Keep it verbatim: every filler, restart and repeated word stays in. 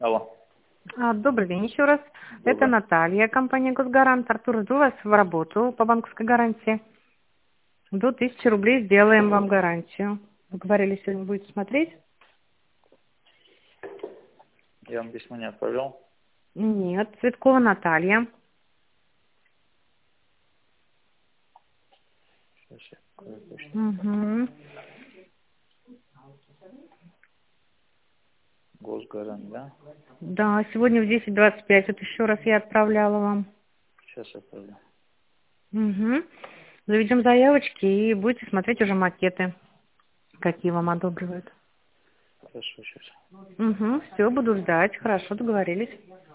Алло. А, Добрый день еще раз. Это Добрый. Наталья, компания «Госгарант». Артур, жду вас в работу по банковской гарантии. До тысячи рублей сделаем вам гарантию. Вы говорили, сегодня будете смотреть? Я вам письмо не отправлял. Нет. Цветкова Наталья. Сейчас я открою почту. Угу. Госгарант, да? Да, сегодня в десять двадцать пять. Вот еще раз я отправляла вам. Сейчас отправлю. Угу. Заведем заявочки и будете смотреть уже макеты, какие вам одобривают. Хорошо, сейчас. Угу. Все, буду ждать. Хорошо, договорились.